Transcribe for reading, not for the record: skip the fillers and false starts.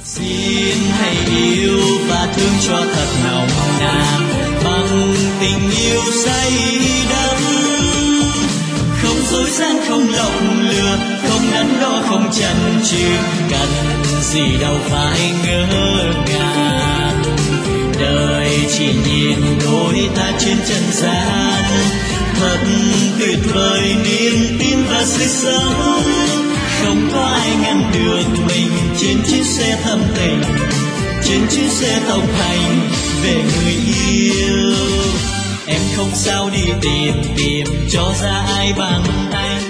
Xin hãy yêu và thương cho thật nồng nàn bằng tình yêu say đắm, không dối gian không lộng lừa, không đắn đo không chần chừ, cần gì đâu phải ngỡ ngàng. Đời chỉ nhìn đôi ta trên trần gian, thật tuyệt vời niềm tin và sự sống. Không có ai ngăn được mình trên chiếc xe thâm tình, trên chiếc xe tốc hành về người yêu. Em không sao đi tìm cho ra ai bằng anh.